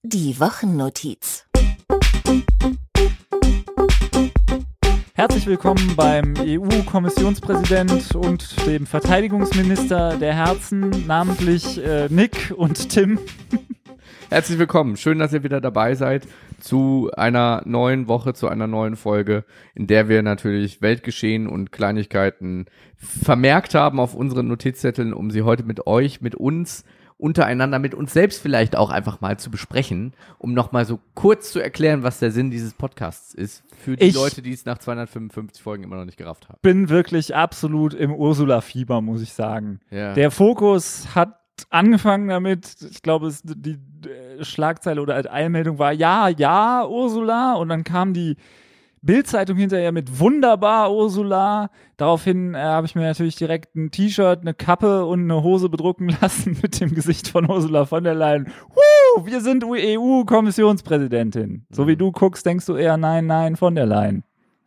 Die Wochennotiz. Herzlich willkommen beim EU-Kommissionspräsident und dem Verteidigungsminister der Herzen, namentlich Nick und Tim. Herzlich willkommen. Schön, dass ihr wieder dabei seid zu einer neuen Woche, zu einer neuen Folge, in der wir natürlich Weltgeschehen und Kleinigkeiten vermerkt haben auf unseren Notizzetteln, um sie heute mit euch, mit uns, untereinander, mit uns selbst vielleicht auch einfach mal zu besprechen, um nochmal so kurz zu erklären, was der Sinn dieses Podcasts ist, für die Leute, die es nach 255 Folgen immer noch nicht gerafft haben. Ich bin wirklich absolut im Ursula-Fieber, muss ich sagen. Ja. Der Fokus hat angefangen damit, ich glaube, die Schlagzeile oder Eilmeldung war, ja, Ursula, und dann kam die Bild-Zeitung hinterher mit wunderbar, Ursula. Daraufhin habe ich mir natürlich direkt ein T-Shirt, eine Kappe und eine Hose bedrucken lassen mit dem Gesicht von Ursula von der Leyen. Wir sind EU-Kommissionspräsidentin. So wie du guckst, denkst du eher nein, von der Leyen.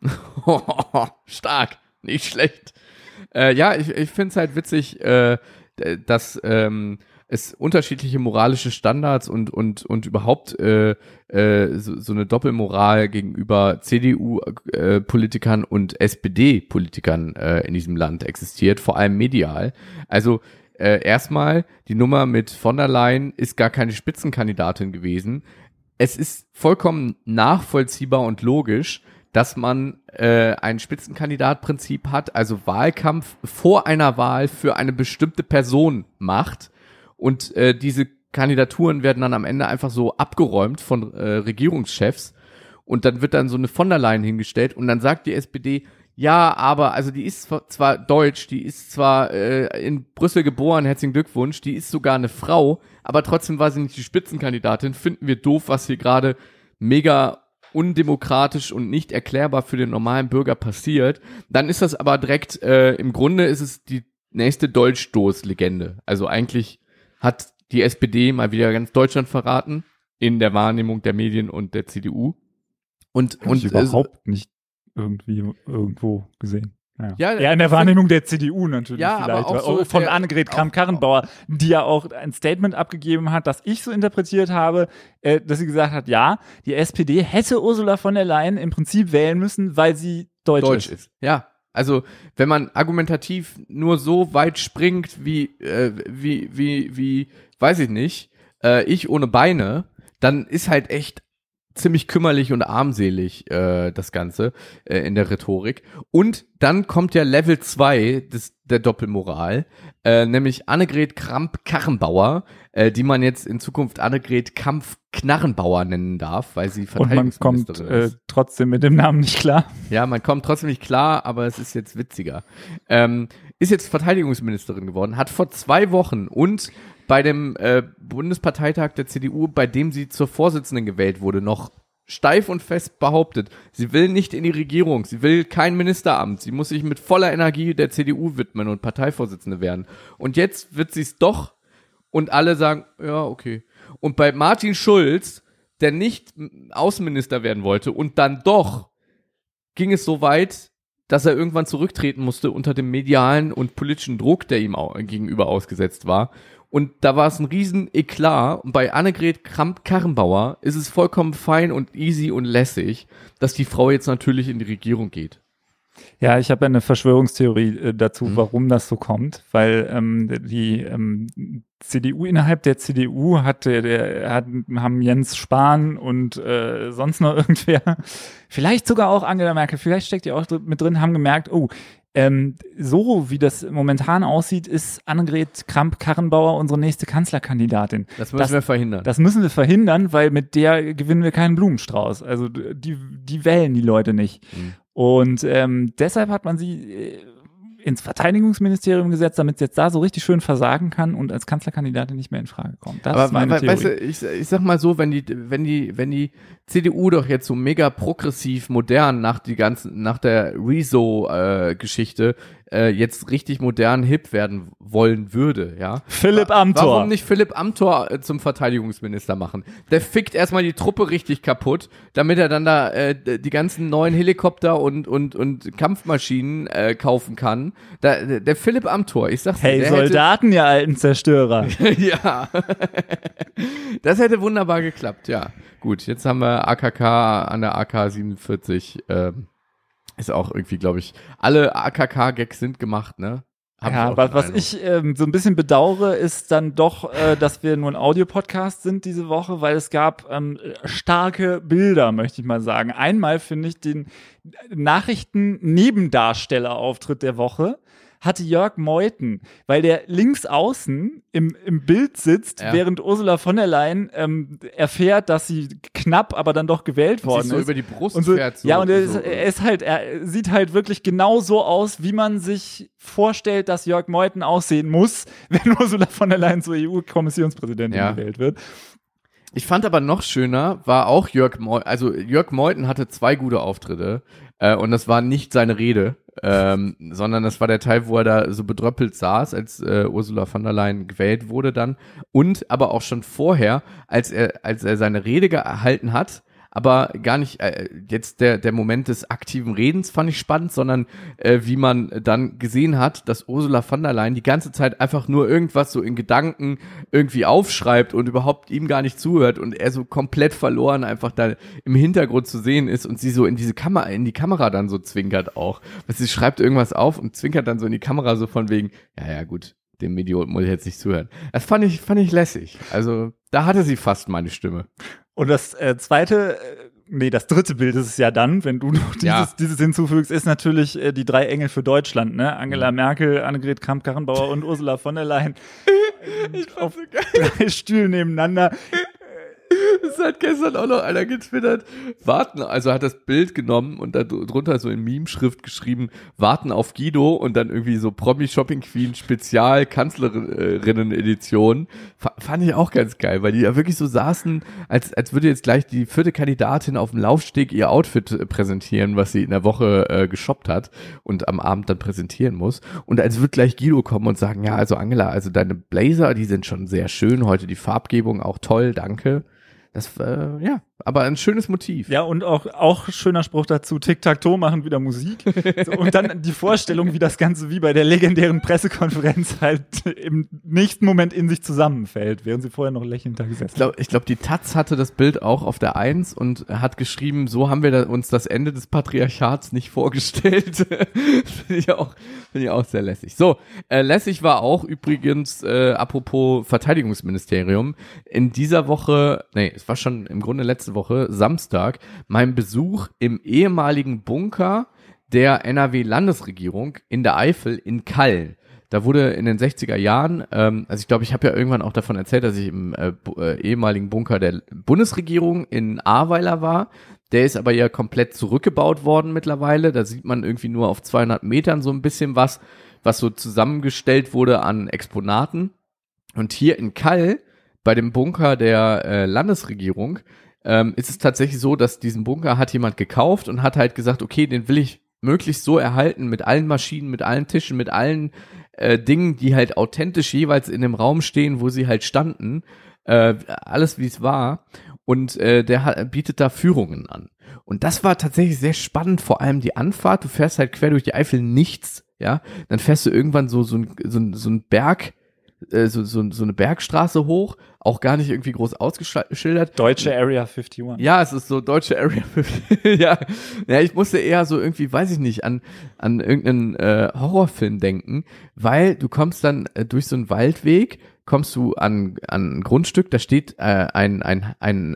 Stark, nicht schlecht. Ich finde es halt witzig, dass es unterschiedliche moralische Standards und überhaupt so eine Doppelmoral gegenüber CDU-Politikern und SPD-Politikern in diesem Land existiert, vor allem medial. Also erstmal, die Nummer mit von der Leyen ist gar keine Spitzenkandidatin gewesen. Es ist vollkommen nachvollziehbar und logisch, dass man ein Spitzenkandidatprinzip hat, also Wahlkampf vor einer Wahl für eine bestimmte Person macht. Und diese Kandidaturen werden dann am Ende einfach so abgeräumt von Regierungschefs. Und dann wird dann so eine von der Leyen hingestellt. Und dann sagt die SPD, ja, aber, also die ist zwar deutsch, die ist zwar in Brüssel geboren, herzlichen Glückwunsch, die ist sogar eine Frau, aber trotzdem war sie nicht die Spitzenkandidatin. Finden wir doof, was hier gerade mega undemokratisch und nicht erklärbar für den normalen Bürger passiert. Dann ist das aber direkt, im Grunde ist es die nächste Dolchstoß-Legende. Also eigentlich hat die SPD mal wieder ganz Deutschland verraten, in der Wahrnehmung der Medien und der CDU. Und überhaupt nicht irgendwo gesehen. Ja, eher in der Wahrnehmung der CDU natürlich, ja, vielleicht. aber auch so von Annegret Kramp-Karrenbauer, die ja auch ein Statement abgegeben hat, das ich so interpretiert habe, dass sie gesagt hat, ja, die SPD hätte Ursula von der Leyen im Prinzip wählen müssen, weil sie deutsch ist. Ja, also wenn man argumentativ nur so weit springt wie weiß ich nicht, ich ohne Beine, dann ist halt echt ziemlich kümmerlich und armselig das Ganze in der Rhetorik. Und dann kommt ja Level 2 der Doppelmoral, nämlich Annegret Kramp-Karrenbauer, die man jetzt in Zukunft Annegret Kampf-Knarrenbauer nennen darf, weil sie Verteidigungsministerin ist. Und man kommt trotzdem mit dem Namen nicht klar. Ja, man kommt trotzdem nicht klar, aber es ist jetzt witziger. Ist jetzt Verteidigungsministerin geworden, hat vor 2 Wochen und bei dem Bundesparteitag der CDU, bei dem sie zur Vorsitzenden gewählt wurde, noch steif und fest behauptet, sie will nicht in die Regierung, sie will kein Ministeramt, sie muss sich mit voller Energie der CDU widmen und Parteivorsitzende werden. Und jetzt wird sie es doch und alle sagen, ja, okay. Und bei Martin Schulz, der nicht Außenminister werden wollte und dann doch, ging es so weit, dass er irgendwann zurücktreten musste unter dem medialen und politischen Druck, der ihm gegenüber ausgesetzt war. Und da war es ein riesen Eklat. Und bei Annegret Kramp-Karrenbauer ist es vollkommen fein und easy und lässig, dass die Frau jetzt natürlich in die Regierung geht. Ja, ich habe eine Verschwörungstheorie dazu, warum das so kommt, weil die CDU, innerhalb der CDU haben Jens Spahn und sonst noch irgendwer, vielleicht sogar auch Angela Merkel, vielleicht steckt die auch mit drin, haben gemerkt, so wie das momentan aussieht, ist Annegret Kramp-Karrenbauer unsere nächste Kanzlerkandidatin. Das müssen wir verhindern. Das müssen wir verhindern, weil mit der gewinnen wir keinen Blumenstrauß. Also die wählen die Leute nicht. Und deshalb hat man sie ins Verteidigungsministerium gesetzt, damit sie jetzt da so richtig schön versagen kann und als Kanzlerkandidatin nicht mehr in Frage kommt. Das ist meine Theorie. Weißt du, ich sag mal so, wenn die CDU doch jetzt so mega progressiv modern nach der Rezo-Geschichte jetzt richtig modern hip werden wollen würde, ja. Philipp Amthor. Warum nicht Philipp Amthor zum Verteidigungsminister machen? Der fickt erstmal die Truppe richtig kaputt, damit er dann da die ganzen neuen Helikopter und Kampfmaschinen kaufen kann. Der Philipp Amthor, ich sag's dir. Hey Soldaten, ihr alten Zerstörer. Ja. Das hätte wunderbar geklappt, ja. Gut, jetzt haben wir AKK an der AK-47, ist auch irgendwie, glaube ich, alle AKK-Gags sind gemacht, ne? Ja, was ich so ein bisschen bedauere, ist dann doch, dass wir nur ein Audio-Podcast sind diese Woche, weil es gab starke Bilder, möchte ich mal sagen. Einmal finde ich den Nachrichten-Nebendarsteller-Auftritt der Woche hatte Jörg Meuthen, weil der links außen im Bild sitzt, während Ursula von der Leyen erfährt, dass sie knapp, aber dann doch gewählt worden ist. So über die Brust und so, fährt. So, ja, und er sieht halt wirklich genau so aus, wie man sich vorstellt, dass Jörg Meuthen aussehen muss, wenn Ursula von der Leyen zur EU-Kommissionspräsidentin gewählt wird. Ich fand aber noch schöner, war auch Jörg Meuthen hatte 2 gute Auftritte und das war nicht seine Rede, sondern das war der Teil, wo er da so bedröppelt saß, als Ursula von der Leyen gewählt wurde dann und aber auch schon vorher, als er seine Rede gehalten hat, aber gar nicht jetzt der Moment des aktiven Redens fand ich spannend, sondern wie man dann gesehen hat, dass Ursula von der Leyen die ganze Zeit einfach nur irgendwas so in Gedanken irgendwie aufschreibt und überhaupt ihm gar nicht zuhört und er so komplett verloren einfach da im Hintergrund zu sehen ist und sie so in die Kamera dann so zwinkert auch. Sie schreibt irgendwas auf und zwinkert dann so in die Kamera so von wegen, ja gut, dem Idioten muss ich jetzt nicht zuhören. Das fand ich lässig. Also da hatte sie fast meine Stimme. Und das das dritte Bild ist es ja dann, wenn du noch dieses hinzufügst, ist natürlich die 3 Engel für Deutschland, ne? Angela Merkel, Annegret Kramp-Karrenbauer und Ursula von der Leyen. Auf so 3 Stühlen nebeneinander. Es hat gestern auch noch einer getwittert, also hat das Bild genommen und da drunter so in Meme-Schrift geschrieben, warten auf Guido und dann irgendwie so Promi-Shopping-Queen Spezial Kanzlerinnen-Edition. Fand ich auch ganz geil, weil die ja wirklich so saßen, als würde jetzt gleich die 4. Kandidatin auf dem Laufsteg ihr Outfit präsentieren, was sie in der Woche geshoppt hat und am Abend dann präsentieren muss. Und als würde gleich Guido kommen und sagen, ja, also Angela, also deine Blazer, die sind schon sehr schön, heute die Farbgebung auch toll, danke. Das, aber ein schönes Motiv. Ja, und auch schöner Spruch dazu, Tic-Tac-Toe machen wieder Musik. So, und dann die Vorstellung, wie das Ganze wie bei der legendären Pressekonferenz halt im nächsten Moment in sich zusammenfällt, während sie vorher noch lächelnd da gesessen haben. Ich glaube, die Taz hatte das Bild auch auf der 1 und hat geschrieben, so haben wir uns das Ende des Patriarchats nicht vorgestellt. Finde ich auch sehr lässig. So, lässig war auch übrigens, apropos Verteidigungsministerium, in dieser Woche, es war schon im Grunde letzte Woche, Samstag, mein Besuch im ehemaligen Bunker der NRW-Landesregierung in der Eifel in Kalln. Da wurde in den 60er Jahren, also ich glaube, ich habe ja irgendwann auch davon erzählt, dass ich im ehemaligen Bunker der Bundesregierung in Ahrweiler war. Der ist aber ja komplett zurückgebaut worden mittlerweile. Da sieht man irgendwie nur auf 200 Metern so ein bisschen was so zusammengestellt wurde an Exponaten. Und hier in Kalln, bei dem Bunker der Landesregierung, ist es tatsächlich so, dass diesen Bunker hat jemand gekauft und hat halt gesagt, okay, den will ich möglichst so erhalten, mit allen Maschinen, mit allen Tischen, mit allen Dingen, die halt authentisch jeweils in dem Raum stehen, wo sie halt standen, alles wie es war. Und der bietet da Führungen an. Und das war tatsächlich sehr spannend, vor allem die Anfahrt. Du fährst halt quer durch die Eifel nichts, ja. Dann fährst du irgendwann so ein Berg, so eine Bergstraße hoch, auch gar nicht irgendwie groß ausgeschildert. Deutsche Area 51. Ja, es ist so deutsche Area 51. ja, ich musste eher so irgendwie, weiß ich nicht, an irgendeinen Horrorfilm denken, weil du kommst dann durch so einen Waldweg, kommst du an ein Grundstück, da steht ein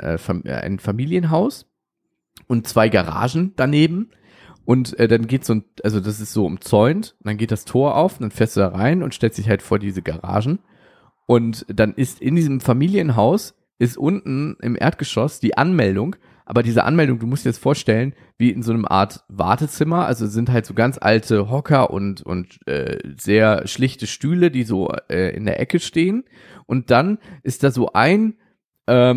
Familienhaus und 2 Garagen daneben. Und dann geht also das ist so umzäunt, dann geht das Tor auf, dann fährst du da rein und stellst dich halt vor diese Garagen. Und dann ist in diesem Familienhaus, ist unten im Erdgeschoss die Anmeldung, aber diese Anmeldung, du musst dir das vorstellen, wie in so einem Art Wartezimmer, also sind halt so ganz alte Hocker und sehr schlichte Stühle, die so in der Ecke stehen. Und dann ist da so ein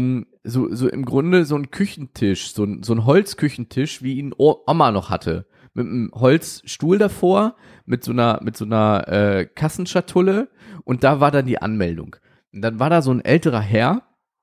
so im Grunde so ein Küchentisch, so ein Holzküchentisch, wie ihn Oma noch hatte, mit einem Holzstuhl davor, mit so einer Kassenschatulle und da war dann die Anmeldung. Und dann war da so ein älterer Herr,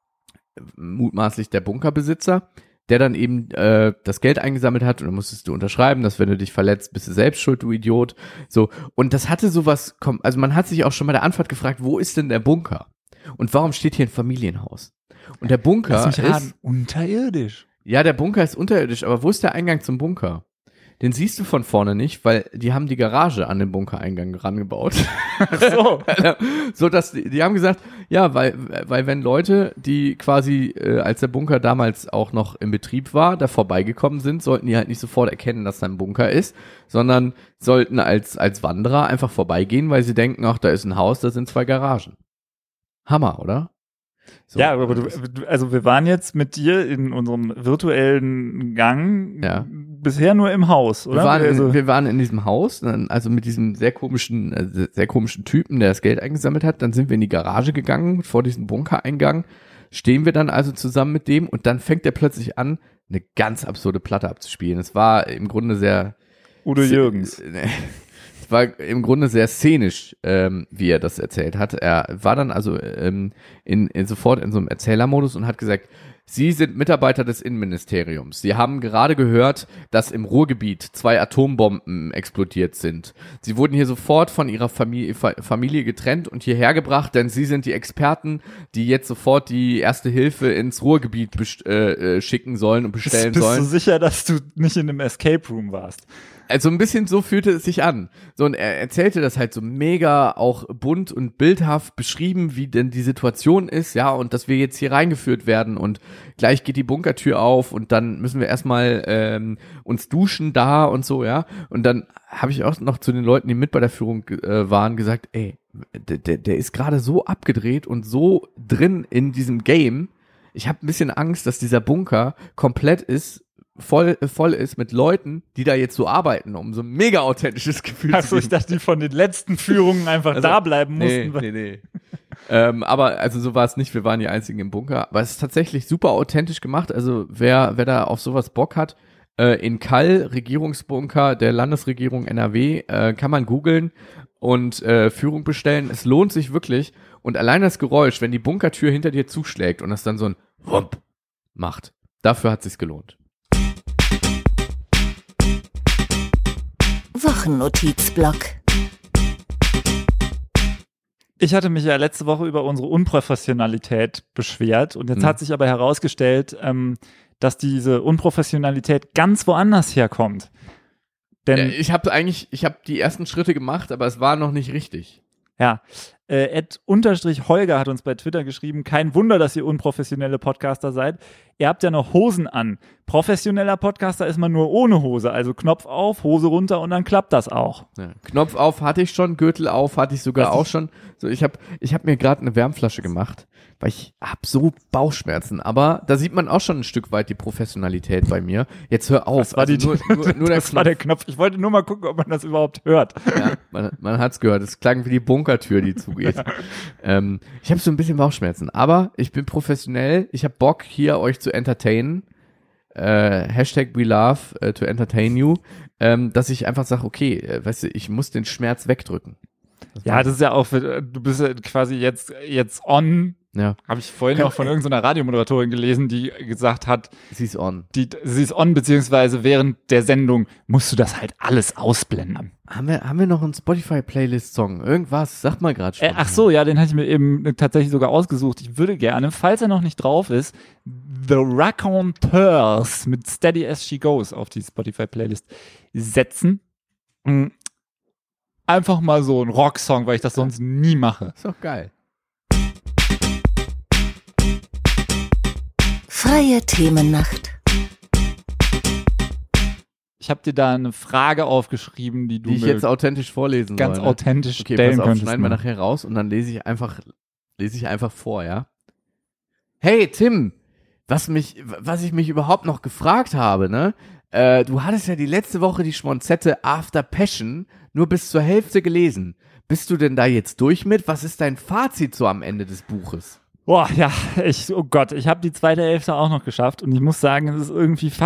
mutmaßlich der Bunkerbesitzer, der dann eben das Geld eingesammelt hat und dann musstest du unterschreiben, dass wenn du dich verletzt, bist du selbst schuld, du Idiot. So, und das hatte sowas, also man hat sich auch schon bei der Anfahrt gefragt, wo ist denn der Bunker? Und warum steht hier ein Familienhaus? Und der Bunker ist unterirdisch. Ja, der Bunker ist unterirdisch, aber wo ist der Eingang zum Bunker? Den siehst du von vorne nicht, weil die haben die Garage an den Bunkereingang rangebaut. Ach so. So dass die haben gesagt, ja, weil wenn Leute, die quasi als der Bunker damals auch noch im Betrieb war, da vorbeigekommen sind, sollten die halt nicht sofort erkennen, dass da ein Bunker ist, sondern sollten als Wanderer einfach vorbeigehen, weil sie denken, ach, da ist ein Haus, da sind 2 Garagen. Hammer, oder? So. Ja, aber also wir waren jetzt mit dir in unserem virtuellen Gang bisher nur im Haus, oder? Wir waren in diesem Haus, also mit diesem sehr komischen Typen, der das Geld eingesammelt hat. Dann sind wir in die Garage gegangen, vor diesem Bunkereingang. Stehen wir dann also zusammen mit dem und dann fängt er plötzlich an, eine ganz absurde Platte abzuspielen. Es war im Grunde sehr Udo Jürgens. Es war im Grunde sehr szenisch, wie er das erzählt hat. Er war dann also sofort in so einem Erzählermodus und hat gesagt, Sie sind Mitarbeiter des Innenministeriums. Sie haben gerade gehört, dass im Ruhrgebiet 2 Atombomben explodiert sind. Sie wurden hier sofort von ihrer Familie getrennt und hierher gebracht, denn Sie sind die Experten, die jetzt sofort die erste Hilfe ins Ruhrgebiet schicken sollen und bestellen sollen. Bist du sicher, dass du nicht in einem Escape Room warst? Also ein bisschen so fühlte es sich an. So, und er erzählte das halt so mega auch bunt und bildhaft beschrieben, wie denn die Situation ist, ja, und dass wir jetzt hier reingeführt werden und gleich geht die Bunkertür auf und dann müssen wir erstmal uns duschen da und so, ja. Und dann habe ich auch noch zu den Leuten, die mit bei der Führung waren, gesagt, ey, der ist gerade so abgedreht und so drin in diesem Game. Ich habe ein bisschen Angst, dass dieser Bunker komplett voll ist mit Leuten, die da jetzt so arbeiten, um so ein mega authentisches Gefühl zu Achso, ich dachte, die von den letzten Führungen einfach da bleiben mussten. Nee. Aber also so war es nicht, wir waren die einzigen im Bunker, aber es ist tatsächlich super authentisch gemacht, also wer da auf sowas Bock hat, in Kall, Regierungsbunker der Landesregierung NRW, kann man googeln und Führung bestellen, es lohnt sich wirklich und allein das Geräusch, wenn die Bunkertür hinter dir zuschlägt und das dann so ein Wump macht, dafür hat es sich gelohnt. Wochennotizblock. Ich hatte mich ja letzte Woche über unsere Unprofessionalität beschwert und jetzt hat sich aber herausgestellt, dass diese Unprofessionalität ganz woanders herkommt. Denn ich habe die ersten Schritte gemacht, aber es war noch nicht richtig. Ja, @_Holger hat uns bei Twitter geschrieben, kein Wunder, dass ihr unprofessionelle Podcaster seid. Ihr habt ja noch Hosen an. Professioneller Podcaster ist man nur ohne Hose, also Knopf auf, Hose runter und dann klappt das auch. Ja, Knopf auf hatte ich schon, Gürtel auf hatte ich sogar auch schon. So, ich hab mir gerade eine Wärmflasche gemacht, weil ich hab so Bauchschmerzen, aber da sieht man auch schon ein Stück weit die Professionalität bei mir. Jetzt hör auf. Das war, nur das war der Knopf. Ich wollte nur mal gucken, ob man das überhaupt hört. Ja, man hat's gehört. Es klang wie die Bunkertür, die zugeht. Ich habe so ein bisschen Bauchschmerzen, aber ich bin professionell. Ich habe Bock, hier euch zu entertainen. #we love to entertain you. Dass ich einfach sage, okay, weißt du, ich muss den Schmerz wegdrücken. Das ist ja auch, du bist ja quasi jetzt on. Ja. Habe ich vorhin auch von irgendeiner Radiomoderatorin gelesen, die gesagt hat, sie ist on. Sie ist on, beziehungsweise während der Sendung musst du das halt alles ausblenden. Haben wir noch einen Spotify-Playlist-Song? Irgendwas? Sag mal gerade schon. Ach so, ja, den hatte ich mir eben tatsächlich sogar ausgesucht. Ich würde gerne, falls er noch nicht drauf ist, The Raconteurs mit Steady As She Goes auf die Spotify-Playlist setzen. Einfach mal so ein Rocksong, weil ich das sonst nie mache. Ist doch geil. Freie Themennacht. Ich habe dir da eine Frage aufgeschrieben, die ich jetzt authentisch vorlesen ganz soll, authentisch okay, stellen pass auf, könntest. Schneiden wir nachher raus und dann lese ich einfach vor, ja? Hey, Tim, was ich mich überhaupt noch gefragt habe, ne? Du hattest ja die letzte Woche die Schmonzette After Passion nur bis zur Hälfte gelesen. Bist du denn da jetzt durch mit? Was ist dein Fazit so am Ende des Buches? Boah, ja, oh Gott, ich habe die zweite Hälfte auch noch geschafft und ich muss sagen, es ist irgendwie fast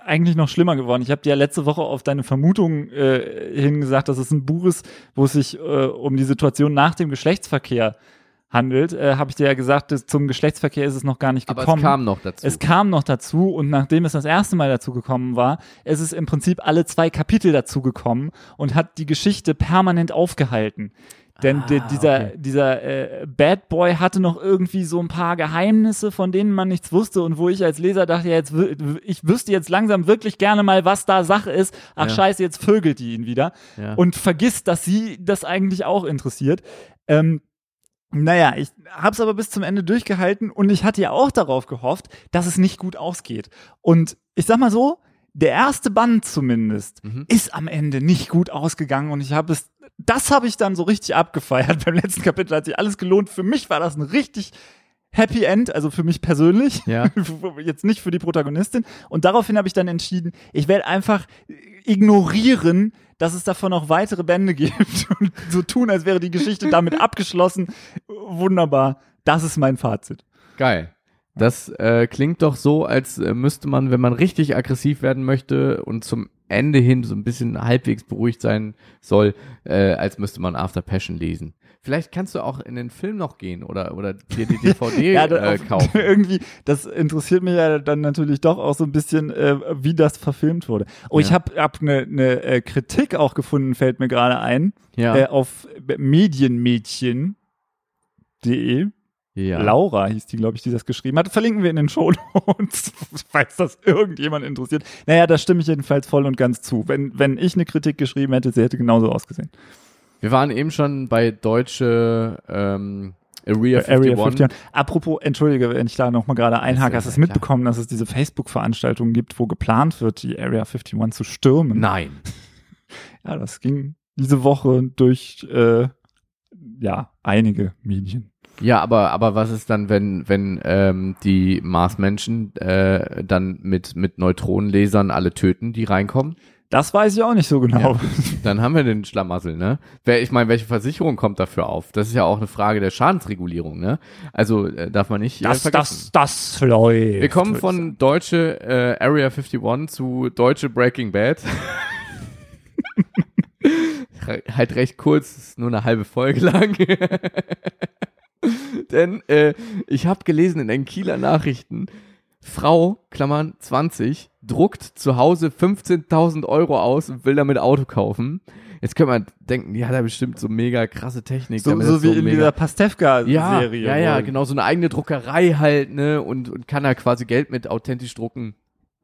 eigentlich noch schlimmer geworden. Ich habe dir ja letzte Woche auf deine Vermutung hingesagt, dass es ein Buch ist, wo es sich um die Situation nach dem Geschlechtsverkehr handelt. Habe ich dir ja gesagt, zum Geschlechtsverkehr ist es noch gar nicht gekommen. Aber es kam noch dazu. Es kam noch dazu und nachdem es das erste Mal dazu gekommen war, ist es im Prinzip alle 2 Kapitel dazu gekommen und hat die Geschichte permanent aufgehalten. Denn dieser Bad Boy hatte noch irgendwie so ein paar Geheimnisse, von denen man nichts wusste und wo ich als Leser dachte, ja, ich wüsste jetzt langsam wirklich gerne mal, was da Sache ist. Ach scheiße, jetzt vögelt die ihn wieder und vergisst, dass sie das eigentlich auch interessiert. Naja, ich hab's aber bis zum Ende durchgehalten und ich hatte ja auch darauf gehofft, dass es nicht gut ausgeht. Und ich sag mal so, der erste Band zumindest ist am Ende nicht gut ausgegangen und das habe ich dann so richtig abgefeiert. Beim letzten Kapitel hat sich alles gelohnt. Für mich war das ein richtig Happy End, also für mich persönlich, jetzt nicht für die Protagonistin. Und daraufhin habe ich dann entschieden, ich werde einfach ignorieren, dass es davon noch weitere Bände gibt und so tun, als wäre die Geschichte damit abgeschlossen. Wunderbar. Das ist mein Fazit. Geil. Das klingt doch so, als müsste man, wenn man richtig aggressiv werden möchte und zum Ende hin so ein bisschen halbwegs beruhigt sein soll, als müsste man After Passion lesen. Vielleicht kannst du auch in den Film noch gehen oder dir die DVD kaufen. Irgendwie, das interessiert mich ja dann natürlich doch auch so ein bisschen, wie das verfilmt wurde. Oh, ich habe eine Kritik auch gefunden, fällt mir gerade ein, auf medienmädchen.de. Ja. Laura hieß die, glaube ich, die das geschrieben hat. Verlinken wir in den Shownotes, falls das irgendjemand interessiert. Naja, da stimme ich jedenfalls voll und ganz zu. Wenn ich eine Kritik geschrieben hätte, sie hätte genauso ausgesehen. Wir waren eben schon bei deutsche Area 51. Apropos, entschuldige, wenn ich da nochmal gerade einhake, hast du es mitbekommen, dass es diese Facebook-Veranstaltung gibt, wo geplant wird, die Area 51 zu stürmen? Nein. Ja, das ging diese Woche durch einige Medien. Ja, aber was ist dann, wenn die Marsmenschen dann mit Neutronenlasern alle töten, die reinkommen? Das weiß ich auch nicht so genau. Ja, dann haben wir den Schlamassel, ne? Ich meine, welche Versicherung kommt dafür auf? Das ist ja auch eine Frage der Schadensregulierung, ne? Also darf man nicht vergessen. Das läuft. Wir kommen von deutsche Area 51 zu deutsche Breaking Bad. Halt recht kurz, ist nur eine halbe Folge lang. Denn ich habe gelesen in den Kieler Nachrichten, Frau, Klammern 20, druckt zu Hause 15.000 Euro aus und will damit Auto kaufen. Jetzt könnte man denken, die hat ja bestimmt so mega krasse Technik. So wie in dieser Pastewka-Serie. Ja, genau, so eine eigene Druckerei halt, ne, und kann da quasi Geld mit authentisch drucken.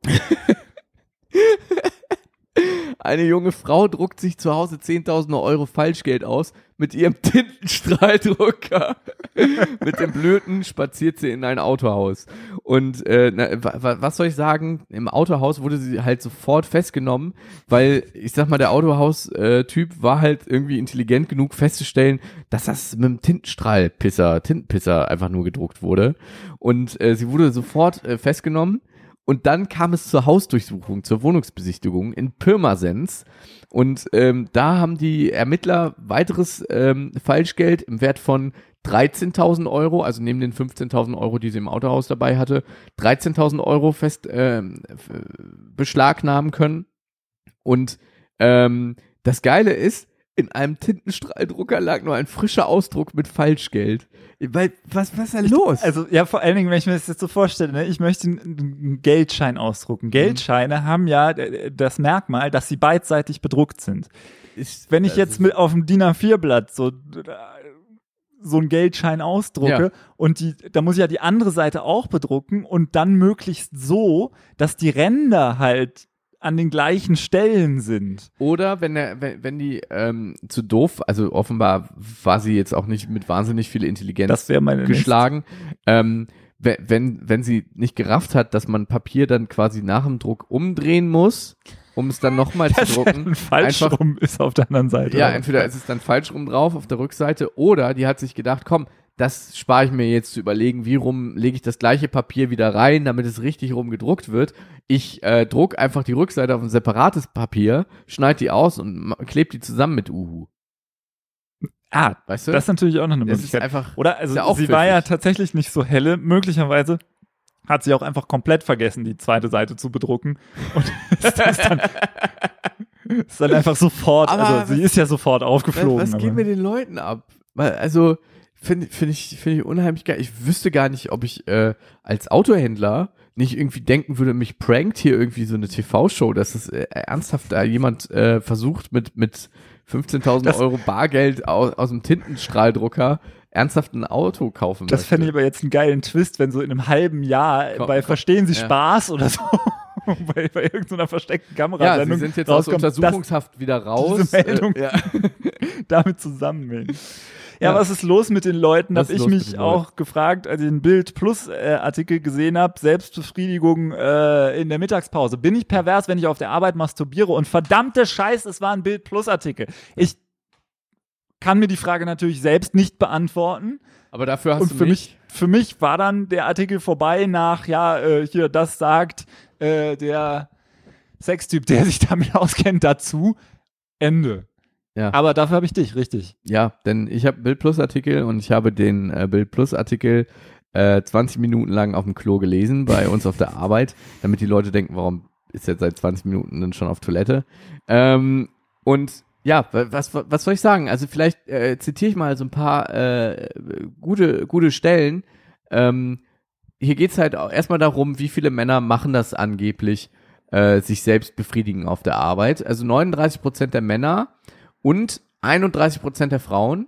Eine junge Frau druckt sich zu Hause 10.000 Euro Falschgeld aus mit ihrem Tintenstrahldrucker. Mit dem Blöden spaziert sie in ein Autohaus. Und was soll ich sagen? Im Autohaus wurde sie halt sofort festgenommen, weil, ich sag mal, der Autohaus-Typ war halt irgendwie intelligent genug festzustellen, dass das mit dem Tintenpisser einfach nur gedruckt wurde. Und sie wurde sofort festgenommen. Und dann kam es zur Hausdurchsuchung, zur Wohnungsbesichtigung in Pirmasens. Und da haben die Ermittler weiteres Falschgeld im Wert von 13.000 Euro, also neben den 15.000 Euro, die sie im Autohaus dabei hatte, 13.000 Euro fest beschlagnahmen können. Und das Geile ist, in einem Tintenstrahldrucker lag nur ein frischer Ausdruck mit Falschgeld. Weil, was ist da los? Also, ja, vor allen Dingen, wenn ich mir das jetzt so vorstelle, ne, ich möchte einen Geldschein ausdrucken. Geldscheine haben ja das Merkmal, dass sie beidseitig bedruckt sind. Wenn ich jetzt auf dem DIN A4-Blatt so einen Geldschein ausdrucke und da muss ich ja die andere Seite auch bedrucken und dann möglichst so, dass die Ränder halt an den gleichen Stellen sind. Oder wenn die zu doof, also offenbar war sie jetzt auch nicht mit wahnsinnig viel Intelligenz das wäre meine geschlagen, wenn sie nicht gerafft hat, dass man Papier dann quasi nach dem Druck umdrehen muss, um es dann nochmal zu drucken. Falsch rum ist auf der anderen Seite. Ja, entweder ist es dann falsch rum drauf auf der Rückseite oder die hat sich gedacht, komm, das spare ich mir jetzt zu überlegen, wie rum lege ich das gleiche Papier wieder rein, damit es richtig rum gedruckt wird. Ich druck einfach die Rückseite auf ein separates Papier, schneide die aus und klebe die zusammen mit Uhu. Weißt du? Das ist natürlich auch noch eine Möglichkeit. Ist einfach, oder, also sie war ja tatsächlich nicht so helle. Möglicherweise hat sie auch einfach komplett vergessen, die zweite Seite zu bedrucken. Und ist dann einfach sofort, Aber also sie ist ja sofort aufgeflogen. Was geht mit den Leuten ab? Weil, also, finde ich unheimlich geil. Ich wüsste gar nicht, ob ich als Autohändler nicht irgendwie denken würde, mich prankt hier irgendwie so eine TV-Show, dass es ernsthaft da jemand versucht mit 15.000 Euro Bargeld aus dem Tintenstrahldrucker ernsthaft ein Auto kaufen möchte. Das fände ich aber jetzt einen geilen Twist, wenn so in einem halben Jahr Verstehen Sie Spaß oder so bei irgendeiner versteckten Kamera. Ja, sie sind jetzt aus Untersuchungshaft wieder raus. Diese Meldung damit zusammenhängen. Ja, was ist los mit den Leuten? Habe ich mich auch gefragt, als ich den Bild Plus Artikel gesehen habe. Selbstbefriedigung in der Mittagspause. Bin ich pervers, wenn ich auf der Arbeit masturbiere? Und verdammte Scheiß, es war ein Bild Plus Artikel. Ich kann mir die Frage natürlich selbst nicht beantworten. Aber dafür hast du mich. Für mich war dann der Artikel vorbei nach, hier, das sagt der Sextyp, der sich damit auskennt, dazu. Ende. Ja. Aber dafür habe ich dich, richtig. Ja, denn ich habe Bild Plus Artikel und ich habe den Bild Plus Artikel 20 Minuten lang auf dem Klo gelesen bei uns auf der Arbeit, damit die Leute denken, warum ist er seit 20 Minuten denn schon auf Toilette? Und ja, was soll ich sagen? Also vielleicht zitiere ich mal so ein paar gute Stellen. Hier geht's halt auch erstmal darum, wie viele Männer machen das angeblich, sich selbst befriedigen auf der Arbeit. Also 39% der Männer und 31% der Frauen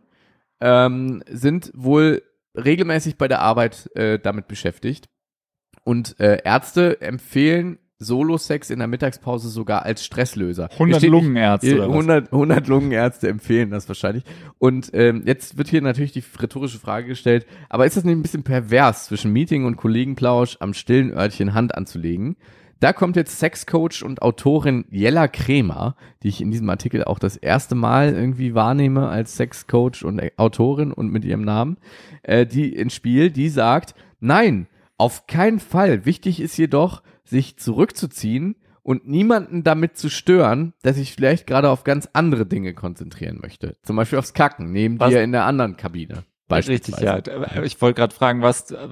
sind wohl regelmäßig bei der Arbeit damit beschäftigt. Und Ärzte empfehlen Solo-Sex in der Mittagspause sogar als Stresslöser. 100 Lungenärzte oder 100 Lungenärzte empfehlen das wahrscheinlich. Und jetzt wird hier natürlich die rhetorische Frage gestellt, aber ist das nicht ein bisschen pervers, zwischen Meeting und Kollegenplausch am stillen Örtchen Hand anzulegen? Da kommt jetzt Sexcoach und Autorin Jella Kremer, die ich in diesem Artikel auch das erste Mal irgendwie wahrnehme als Sexcoach und Autorin und mit ihrem Namen, die ins Spiel, die sagt, nein, auf keinen Fall. Wichtig ist jedoch, sich zurückzuziehen und niemanden damit zu stören, dass ich vielleicht gerade auf ganz andere Dinge konzentrieren möchte. Zum Beispiel aufs Kacken, neben dir in der anderen Kabine. Richtig, ja. Ich wollte gerade fragen,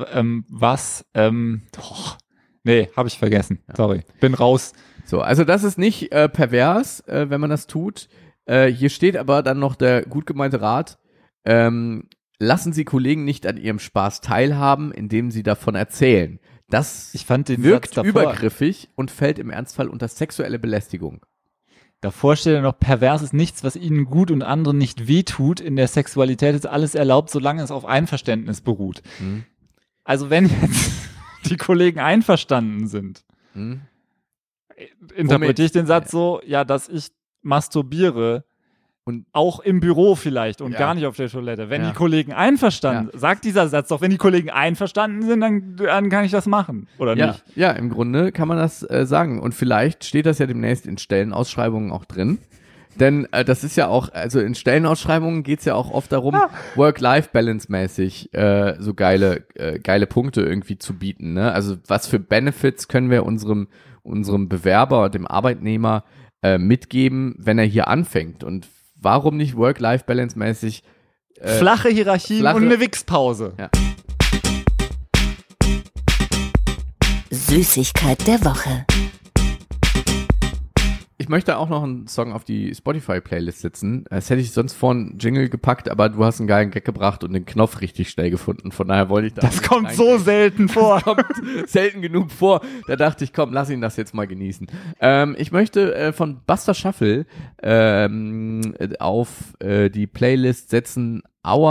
nee, habe ich vergessen. Ja. Sorry, bin raus. So, also das ist nicht pervers, wenn man das tut. Hier steht aber dann noch der gut gemeinte Rat, lassen Sie Kollegen nicht an ihrem Spaß teilhaben, indem sie davon erzählen. Das wirkt übergriffig und fällt im Ernstfall unter sexuelle Belästigung. Davor steht ja noch, pervers ist nichts, was ihnen gut und anderen nicht wehtut. In der Sexualität ist alles erlaubt, solange es auf Einverständnis beruht. Mhm. Also wenn jetzt die Kollegen einverstanden sind, interpretiere ich den Satz so, ja, dass ich masturbiere und auch im Büro vielleicht und gar nicht auf der Toilette. Wenn die Kollegen einverstanden, sagt dieser Satz doch, wenn die Kollegen einverstanden sind, dann kann ich das machen, oder nicht? Ja, im Grunde kann man das sagen. Und vielleicht steht das ja demnächst in Stellenausschreibungen auch drin. Denn das ist ja auch, also in Stellenausschreibungen geht's ja auch oft darum, Work-Life-Balance-mäßig so geile Punkte irgendwie zu bieten. Ne? Also was für Benefits können wir unserem Bewerber, dem Arbeitnehmer mitgeben, wenn er hier anfängt? Und warum nicht Work-Life-Balance-mäßig flache Hierarchien und eine Wichspause. Ja. Süßigkeit der Woche. Ich möchte auch noch einen Song auf die Spotify-Playlist setzen. Das hätte ich sonst vorhin Jingle gepackt, aber du hast einen geilen Gag gebracht und den Knopf richtig schnell gefunden. Von daher wollte ich da. Das kommt so selten vor. Das kommt selten genug vor. Da dachte ich, komm, lass ihn das jetzt mal genießen. Ich möchte von Buster Shuffle auf die Playlist setzen.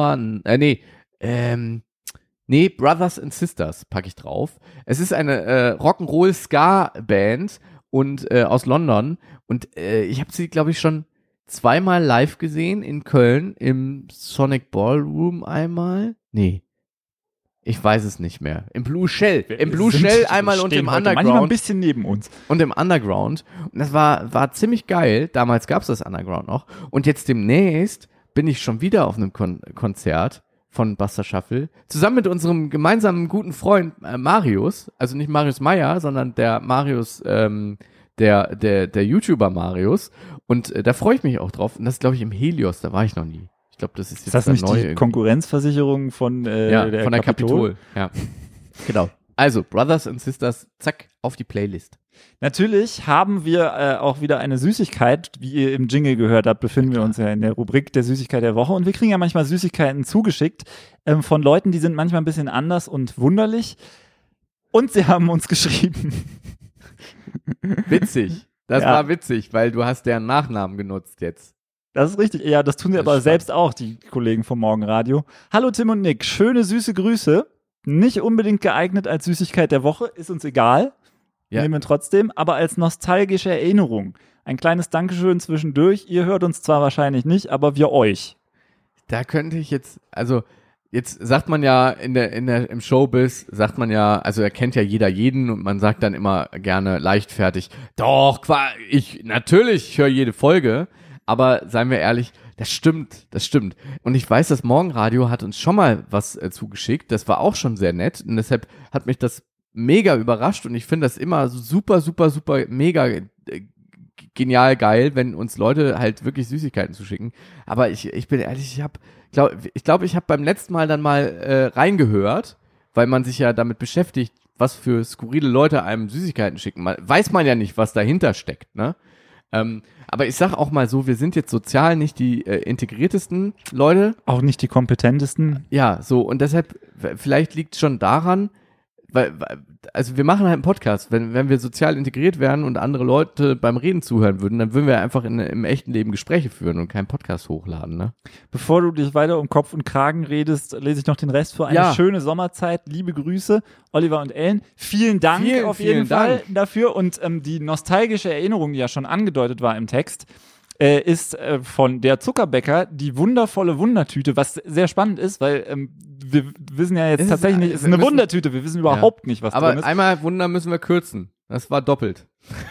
Brothers and Sisters packe ich drauf. Es ist eine Rock'n'Roll-Ska-Band und aus London. Und ich habe sie, glaube ich, schon zweimal live gesehen in Köln im Sonic Ballroom einmal. Nee, ich weiß es nicht mehr. Im Blue Shell. Im Blue Shell einmal und im Underground. Manchmal ein bisschen neben uns. Und im Underground. Und das war ziemlich geil. Damals gab es das Underground noch. Und jetzt demnächst bin ich schon wieder auf einem Konzert von Buster Shuffle, zusammen mit unserem gemeinsamen guten Freund Marius, also nicht Marius Meyer, sondern der Marius, der YouTuber Marius, und da freue ich mich auch drauf, und das ist, glaube ich, im Helios, da war ich noch nie. Ich glaube, das ist jetzt das nicht die irgendwie. Konkurrenzversicherung von der Kapitol. Ja, genau. Also, Brothers and Sisters, zack, auf die Playlist. Natürlich haben wir auch wieder eine Süßigkeit, wie ihr im Jingle gehört habt, befinden wir uns ja in der Rubrik der Süßigkeit der Woche und wir kriegen ja manchmal Süßigkeiten zugeschickt von Leuten, die sind manchmal ein bisschen anders und wunderlich und sie haben uns geschrieben. Witzig, das war witzig, weil du hast deren Nachnamen genutzt jetzt. Das ist richtig, ja, das tun sie aber selbst auch, die Kollegen vom Morgenradio. Hallo Tim und Nick, schöne süße Grüße, nicht unbedingt geeignet als Süßigkeit der Woche, ist uns egal. Ja. Nehmen wir trotzdem, aber als nostalgische Erinnerung. Ein kleines Dankeschön zwischendurch. Ihr hört uns zwar wahrscheinlich nicht, aber wir euch. Da könnte ich jetzt sagt man ja im Showbiz, sagt man ja, also erkennt ja jeder jeden und man sagt dann immer gerne leichtfertig, doch, ich höre jede Folge, aber seien wir ehrlich, das stimmt. Und ich weiß, das Morgenradio hat uns schon mal was zugeschickt, das war auch schon sehr nett und deshalb hat mich das mega überrascht und ich finde das immer super, super, super, mega genial geil, wenn uns Leute halt wirklich Süßigkeiten zuschicken. Aber ich bin ehrlich, ich glaube, ich habe beim letzten Mal dann mal reingehört, weil man sich ja damit beschäftigt, was für skurrile Leute einem Süßigkeiten schicken. Weiß man ja nicht, was dahinter steckt, ne? Aber ich sag auch mal so, wir sind jetzt sozial nicht die integriertesten Leute. Auch nicht die kompetentesten. Ja, so und deshalb, vielleicht liegt es schon daran, also wir machen halt einen Podcast, wenn wir sozial integriert werden und andere Leute beim Reden zuhören würden, dann würden wir einfach im echten Leben Gespräche führen und keinen Podcast hochladen, ne? Bevor du dich weiter um Kopf und Kragen redest, lese ich noch den Rest vor. Eine schöne Sommerzeit, liebe Grüße, Oliver und Ellen. Vielen Dank auf jeden Fall dafür und die nostalgische Erinnerung, die ja schon angedeutet war im Text, ist von der Zuckerbäcker die wundervolle Wundertüte, was sehr spannend ist, weil wir wissen ja jetzt tatsächlich nicht, es ist eine Wundertüte, wir wissen überhaupt nicht, was drin ist. Aber einmal Wunder müssen wir kürzen, das war doppelt.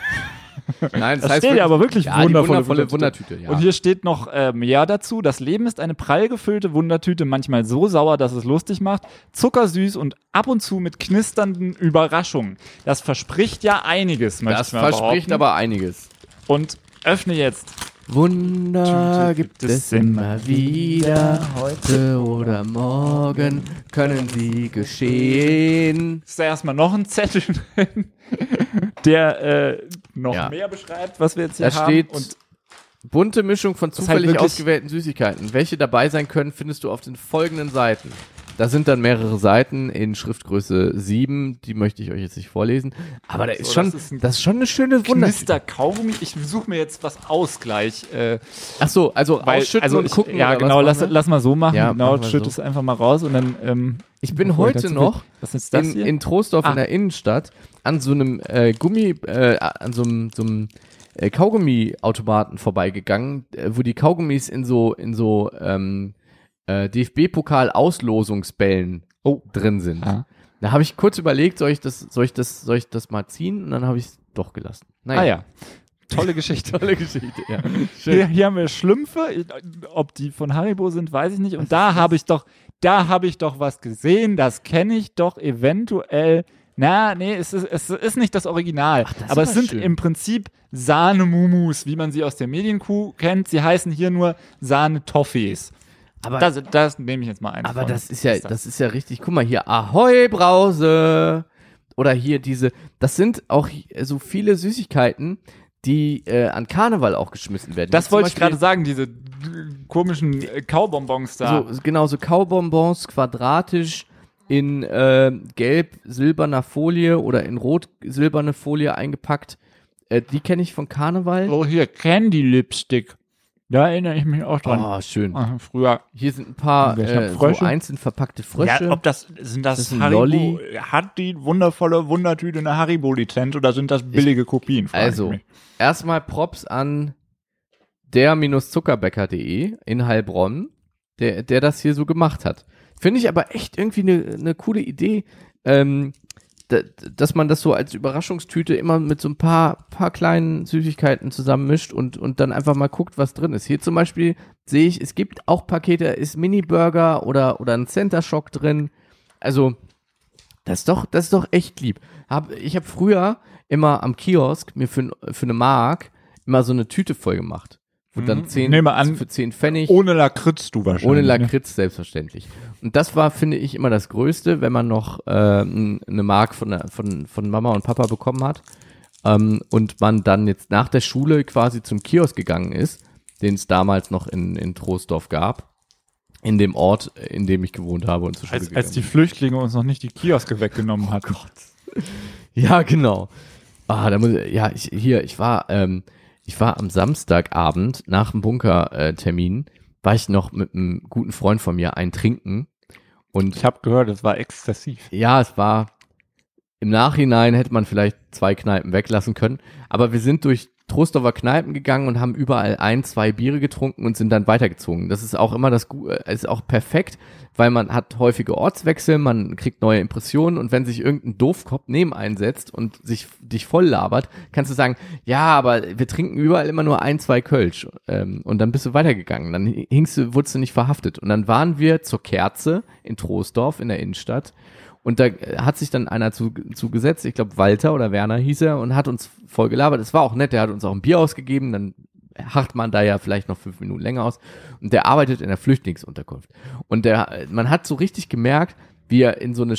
Nein, das heißt steht ja aber wirklich wundervolle Wundertüte. Ja. Und hier steht noch mehr dazu, das Leben ist eine prall gefüllte Wundertüte, manchmal so sauer, dass es lustig macht, zuckersüß und ab und zu mit knisternden Überraschungen. Das verspricht ja einiges, möchte ich mal behaupten. Das verspricht aber einiges. Und öffne jetzt. Wunder gibt es immer wieder, heute oder morgen können sie geschehen. Ist da erstmal noch ein Zettel drin, der noch mehr beschreibt, was wir jetzt hier haben. Da steht und bunte Mischung von zufällig ausgewählten Süßigkeiten. Welche dabei sein können, findest du auf den folgenden Seiten. Da sind dann mehrere Seiten in Schriftgröße 7, die möchte ich euch jetzt nicht vorlesen, aber das ist schon eine schöne Wundertüte. Knister-Kaugummi, ich suche mir jetzt was aus gleich. Ach so, also ausschütten und gucken. Ja, genau, lass mal so machen, ja, genau, schütt es einfach mal raus und dann ich bin heute noch was ist das hier? In Troisdorf in der Innenstadt an so einem an so einem Kaugummi-Automaten vorbeigegangen, wo die Kaugummis in so DFB-Pokal-Auslosungsbällen drin sind. Ah. Da habe ich kurz überlegt, soll ich das mal ziehen? Und dann habe ich es doch gelassen. Naja. Ah ja. Tolle Geschichte. Tolle Geschichte, ja. Hier haben wir Schlümpfe. Ob die von Haribo sind, weiß ich nicht. Und da habe ich doch was gesehen. Das kenne ich doch eventuell. Es ist nicht das Original. Aber es sind im Prinzip Sahne-Mumus, wie man sie aus der Medienkuh kennt. Sie heißen hier nur Sahne-Toffees. Aber das nehme ich jetzt mal ein. Aber das ist ja richtig. Guck mal hier, Ahoi Brause. Oder hier das sind auch so viele Süßigkeiten, die an Karneval auch geschmissen werden. Das wollte ich gerade sagen, diese komischen Kaubonbons da. So Kaubonbons, quadratisch, in gelb-silberner Folie oder in rot-silberne Folie eingepackt. Die kenne ich von Karneval. Oh, hier, Candy Lipstick. Da erinnere ich mich auch dran. Oh, schön. Früher. Hier sind ein paar so einzeln verpackte Frösche. Ja, sind das Haribo? Lolli? Hat die wundervolle Wundertüte eine Haribo-Lizenz oder sind das billige Kopien? Also, erstmal Props an der-zuckerbäcker.de in Heilbronn, der das hier so gemacht hat. Finde ich aber echt irgendwie eine coole Idee, dass man das so als Überraschungstüte immer mit so ein paar kleinen Süßigkeiten zusammenmischt und dann einfach mal guckt, was drin ist. Hier zum Beispiel sehe ich, es gibt auch Pakete, da ist Mini-Burger oder ein Center Shock drin. Also, das ist doch echt lieb. Ich habe früher immer am Kiosk mir für eine Mark immer so eine Tüte voll gemacht. Wo dann 10, Nehme an, für 10 Pfennig. Ohne Lakritz du wahrscheinlich. Ohne Lakritz, selbstverständlich. Und das war, finde ich, immer das Größte, wenn man noch eine Mark von Mama und Papa bekommen hat und man dann jetzt nach der Schule quasi zum Kiosk gegangen ist, den es damals noch in Troisdorf gab, in dem Ort, in dem ich gewohnt habe und zur Schule gegangen Als die Flüchtlinge uns noch nicht die Kioske weggenommen hatten. Oh Gott. Ja, genau. Ich war am Samstagabend nach dem Bunkertermin, war ich noch mit einem guten Freund von mir ein Trinken. Und ich habe gehört, es war exzessiv. Ja, es war, im Nachhinein hätte man vielleicht 2 Kneipen weglassen können, aber wir sind durch Troisdorfer Kneipen gegangen und haben überall 1, 2 Biere getrunken und sind dann weitergezogen. Das ist auch immer ist auch perfekt, weil man hat häufige Ortswechsel, man kriegt neue Impressionen und wenn sich irgendein Doofkopf neben einsetzt und dich voll labert, kannst du sagen, ja, aber wir trinken überall immer nur 1, 2 Kölsch und dann bist du weitergegangen. Dann wurdest du nicht verhaftet. Und dann waren wir zur Kerze in Troisdorf in der Innenstadt. Und da hat sich dann einer zugesetzt, ich glaube Walter oder Werner hieß er, und hat uns voll gelabert. Es war auch nett, der hat uns auch ein Bier ausgegeben, dann harrt man da ja vielleicht noch 5 Minuten länger aus. Und der arbeitet in der Flüchtlingsunterkunft. Und man hat so richtig gemerkt, wie er in so eine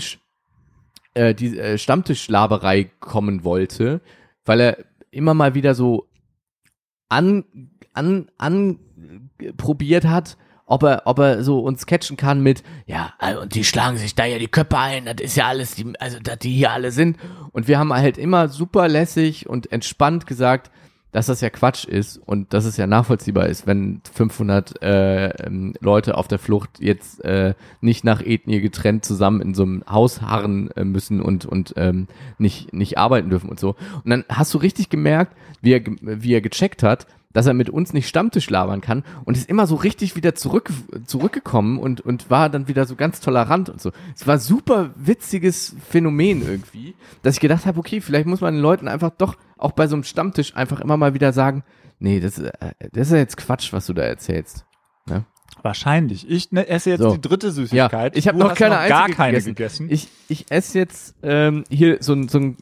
Stammtischlaberei kommen wollte, weil er immer mal wieder so probiert hat, ob er so uns catchen kann mit, ja, und die schlagen sich da ja die Köpfe ein, das ist ja alles, dass die hier alle sind. Und wir haben halt immer super lässig und entspannt gesagt, dass das ja Quatsch ist und dass es ja nachvollziehbar ist, wenn 500 Leute auf der Flucht jetzt nicht nach Ethnie getrennt zusammen in so einem Haus harren müssen und nicht arbeiten dürfen und so. Und dann hast du richtig gemerkt, wie er gecheckt hat, dass er mit uns nicht Stammtisch labern kann und ist immer so richtig wieder zurückgekommen und war dann wieder so ganz tolerant und so. Es war super witziges Phänomen irgendwie, dass ich gedacht habe, okay, vielleicht muss man den Leuten einfach doch auch bei so einem Stammtisch einfach immer mal wieder sagen, nee, das ist ja jetzt Quatsch, was du da erzählst. Ne? Wahrscheinlich. Ich esse jetzt die dritte Süßigkeit. Ja, ich habe noch keine einzige gar keine gegessen. Ich esse jetzt hier so ein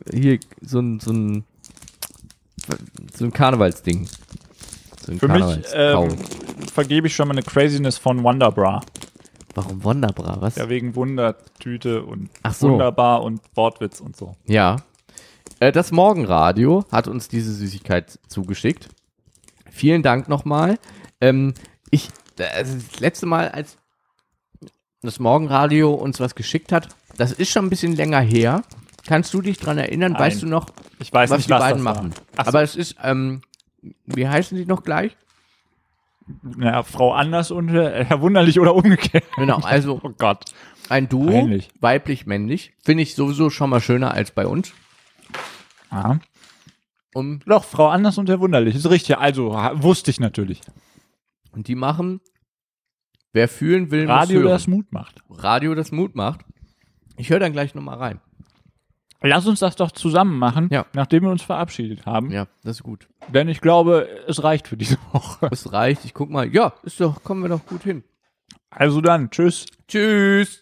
Karnevalsding. Für mich vergebe ich schon mal eine Craziness von Wonderbra. Warum Wonderbra? Was? Ja, wegen Wundertüte und so. Wunderbar und Wortwitz und so. Ja. Das Morgenradio hat uns diese Süßigkeit zugeschickt. Vielen Dank nochmal. Das letzte Mal, als das Morgenradio uns was geschickt hat, das ist schon ein bisschen länger her. Kannst du dich dran erinnern? Nein. Weißt du noch, ich weiß was nicht, die was beiden das machen? War. Aber es ist, wie heißen die noch gleich? Naja, Frau Anders und Herr Wunderlich oder umgekehrt. Genau, also oh Gott. Ein Duo, Peinlich. weiblich-männlich, finde ich sowieso schon mal schöner als bei uns. Aha. Doch, Frau Anders und Herr Wunderlich, ist richtig. Also, wusste ich natürlich. Und die machen, wer fühlen will, Radio, muss hören. das Mut macht. Radio, das Mut macht. Ich höre dann gleich nochmal rein. Lass uns das doch zusammen machen, Ja. nachdem wir uns verabschiedet haben. Ja, das ist gut. Denn ich glaube, es reicht für diese Woche. Es reicht, ich guck mal. Ja, kommen wir doch gut hin. Also dann, tschüss. Tschüss.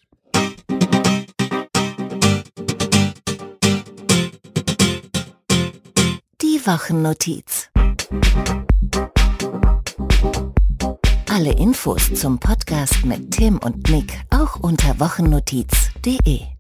Die Wochennotiz. Alle Infos zum Podcast mit Tim und Nick auch unter wochennotiz.de.